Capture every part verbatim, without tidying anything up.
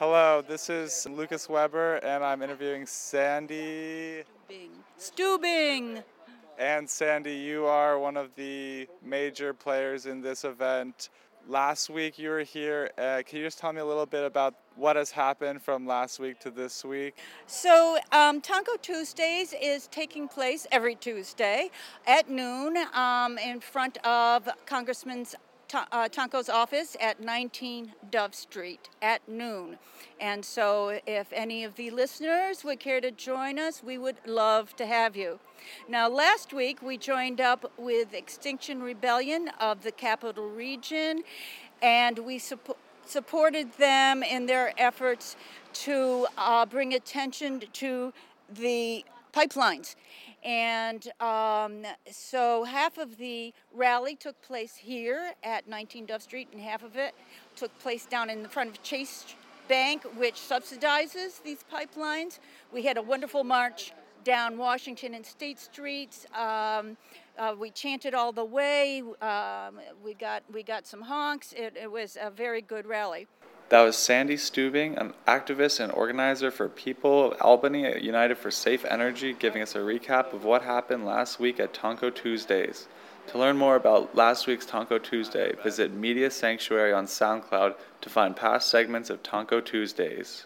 Hello, this is Lucas Weber, and I'm interviewing Sandy. Bing. Stubing. And Sandy, you are one of the major players in this event. Last week you were here. Uh, can you just tell me a little bit about what has happened from last week to this week? So, um, Taco Tuesdays is taking place every Tuesday at noon um, in front of Congressman's Uh, Tonko's office at nineteen Dove Street at noon. And so if any of the listeners would care to join us, we would love to have you. Now, last week we joined up with Extinction Rebellion of the Capital Region, and we suppo- supported them in their efforts to uh, bring attention to the pipelines. And um, so half of the rally took place here at nineteen Dove Street, and half of it took place down in the front of Chase Bank, which subsidizes these pipelines. We had a wonderful march down Washington and State Streets. Um, uh, we chanted all the way. Um, we got we got some honks. It, it was a very good rally. That was Sandy Stubing, an activist and organizer for People of Albany at United for Safe Energy, giving us a recap of what happened last week at Taco Tuesdays. To learn more about last week's Taco Tuesday, visit Media Sanctuary on SoundCloud to find past segments of Taco Tuesdays.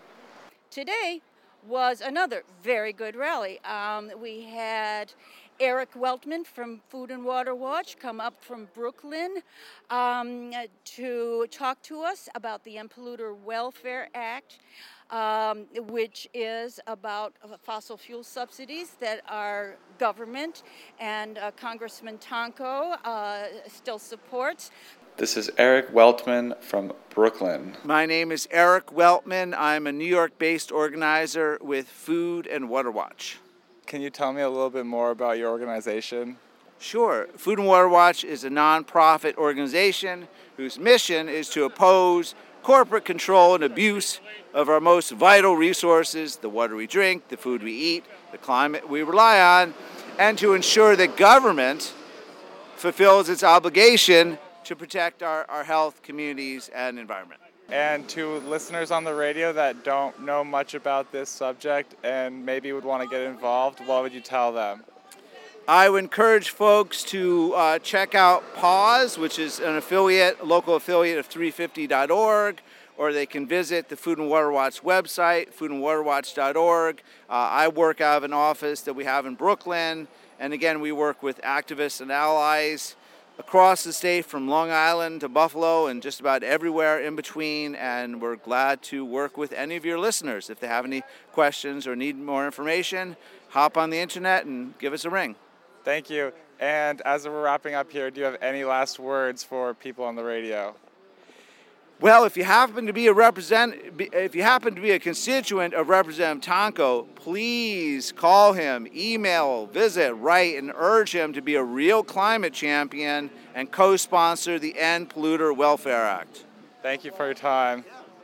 Today was another very good rally. Um, we had Eric Weltman from Food and Water Watch come up from Brooklyn um, to talk to us about the Unpolluter Welfare Act, um, which is about fossil fuel subsidies that our government and uh, Congressman Tonko uh, still supports. This is Eric Weltman from Brooklyn. My name is Eric Weltman. I'm a New York-based organizer with Food and Water Watch. Can you tell me a little bit more about your organization? Sure. Food and Water Watch is a nonprofit organization whose mission is to oppose corporate control and abuse of our most vital resources, the water we drink, the food we eat, the climate we rely on, and to ensure that government fulfills its obligation to protect our, our health, communities, and environment. And to listeners on the radio that don't know much about this subject and maybe would want to get involved, what would you tell them? I would encourage folks to uh, check out PAWS, which is an affiliate, a local affiliate of three fifty dot org, or they can visit the Food and Water Watch website, food and water watch dot org. Uh, I work out of an office that we have in Brooklyn, and again, we work with activists and allies across the state from Long Island to Buffalo and just about everywhere in between, and we're glad to work with any of your listeners. If they have any questions or need more information, hop on the internet and give us a ring. Thank you. And as we're wrapping up here, do you have any last words for people on the radio? Well, if you happen to be a represent, if you happen to be a constituent of Representative Tonko, please call him, email, visit, write, and urge him to be a real climate champion and co-sponsor the End Polluter Welfare Act. Thank you for your time.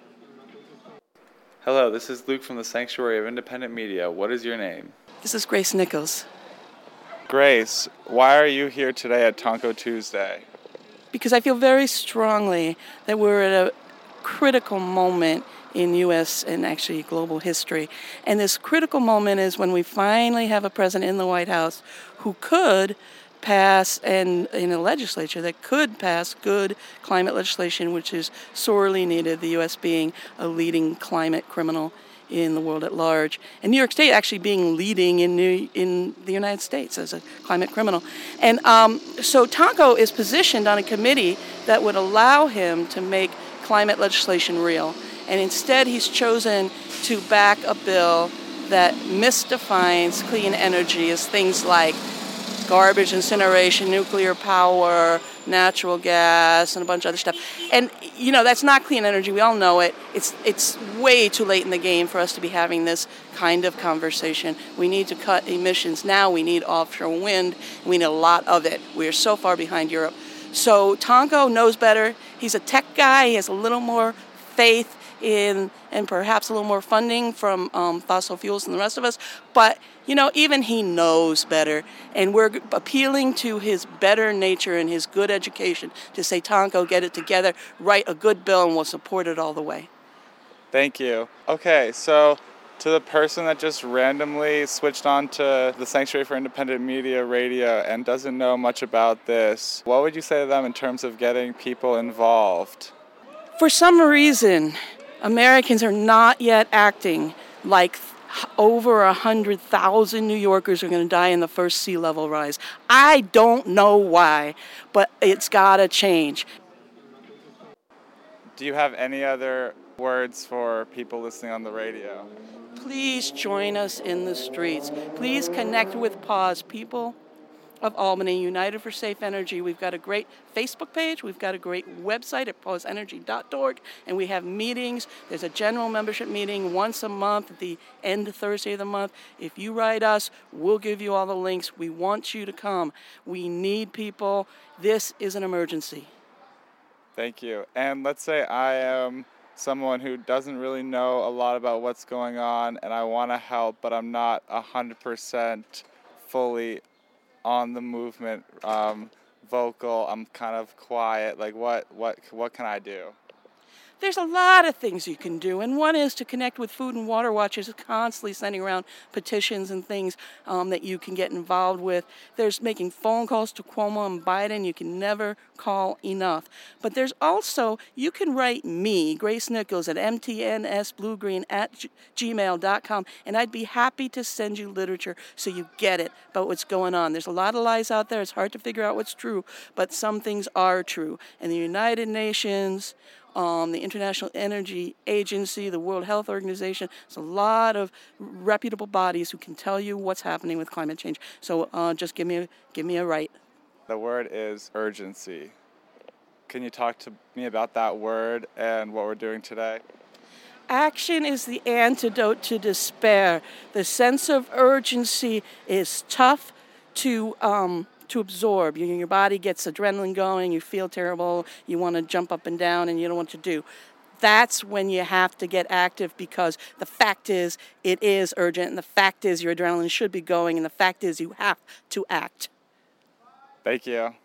Hello, this is Luke from the Sanctuary of Independent Media. What is your name? This is Grace Nichols. Grace, why are you here today at Taco Tuesday? Because I feel very strongly that we're at a critical moment in U S and actually global history. And this critical moment is when we finally have a president in the White House who could pass, and in a legislature that could pass good climate legislation, which is sorely needed, the U S being a leading climate criminal in the world at large, and New York State actually being leading in New, in the United States as a climate criminal. And um, so Tonko is positioned on a committee that would allow him to make climate legislation real. And instead he's chosen to back a bill that misdefines clean energy as things like garbage incineration, nuclear power, natural gas, and a bunch of other stuff. And, you know, that's not clean energy. We all know it. It's it's way too late in the game for us to be having this kind of conversation. We need to cut emissions now. We need offshore wind. We need a lot of it. We are so far behind Europe. So Tonko knows better. He's a tech guy. He has a little more faith in, and perhaps a little more funding from um, fossil fuels than the rest of us. But, you know, even he knows better. And we're appealing to his better nature and his good education to say, Tonko, get it together, write a good bill, and we'll support it all the way. Thank you. Okay, so to the person that just randomly switched on to the Sanctuary for Independent Media radio and doesn't know much about this, what would you say to them in terms of getting people involved? For some reason, Americans are not yet acting like over one hundred thousand New Yorkers are going to die in the first sea level rise. I don't know why, but it's got to change. Do you have any other words for people listening on the radio? Please join us in the streets. Please connect with PAWS, People of Albany, United for Safe Energy. We've got a great Facebook page. We've got a great website at paws energy dot org, and we have meetings. There's a general membership meeting once a month at the end of Thursday of the month. If you write us, we'll give you all the links. We want you to come. We need people. This is an emergency. Thank you. And let's say I am someone who doesn't really know a lot about what's going on, and I want to help, but I'm not one hundred percent fully on the movement, um, vocal. I'm kind of quiet. Like, what, what, what can I do? There's a lot of things you can do, and one is to connect with Food and Water Watch, is constantly sending around petitions and things um, that you can get involved with. There's making phone calls to Cuomo and Biden. You can never call enough. But there's also, you can write me, Grace Nichols, at m t n s blue green at gmail dot com, and I'd be happy to send you literature so you get it about what's going on. There's a lot of lies out there. It's hard to figure out what's true, but some things are true. And the United Nations, Um, the International Energy Agency, the World Health Organization. There's a lot of reputable bodies who can tell you what's happening with climate change. So uh, just give me a, give me a right. The word is urgency. Can you talk to me about that word and what we're doing today? Action is the antidote to despair. The sense of urgency is tough to um, to absorb. Your, your body gets adrenaline going, you feel terrible, you want to jump up and down, and you don't know what to do. That's when you have to get active, because the fact is, it is urgent, and the fact is your adrenaline should be going, and the fact is you have to act. Thank you.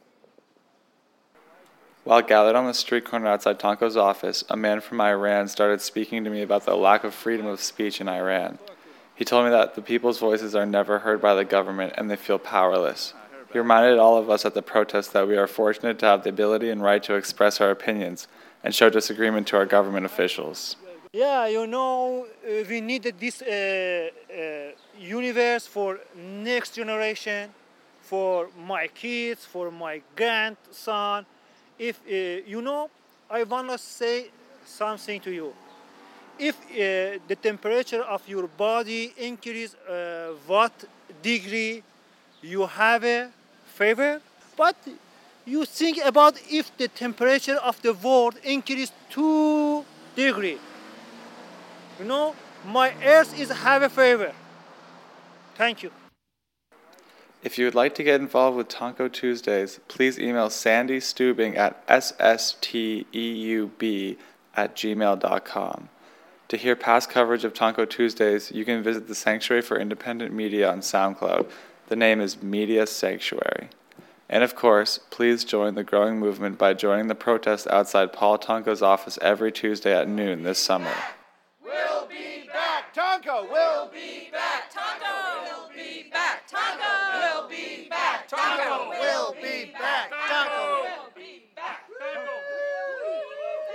While gathered on the street corner outside Tonko's office, a man from Iran started speaking to me about the lack of freedom of speech in Iran. He told me that the people's voices are never heard by the government and they feel powerless. He reminded all of us at the protest that we are fortunate to have the ability and right to express our opinions and show disagreement to our government officials. Yeah, you know, uh, we needed this uh, uh, universe for next generation, for my kids, for my grandson. If, uh, you know, I want to say something to you. If uh, the temperature of your body increase uh, what degree, you have a fever, but you think about if the temperature of the world increase two degree. You know, my earth is have a fever. Thank you. If you would like to get involved with Tonko Tuesdays, please email Sandy Steubing at s s t e u b at gmail dot com. To hear past coverage of Tonko Tuesdays, you can visit the Sanctuary for Independent Media on SoundCloud. The name is Media Sanctuary. And of course, please join the growing movement by joining the protest outside Paul Tonko's office every Tuesday at noon this summer. We'll be back! Tonko will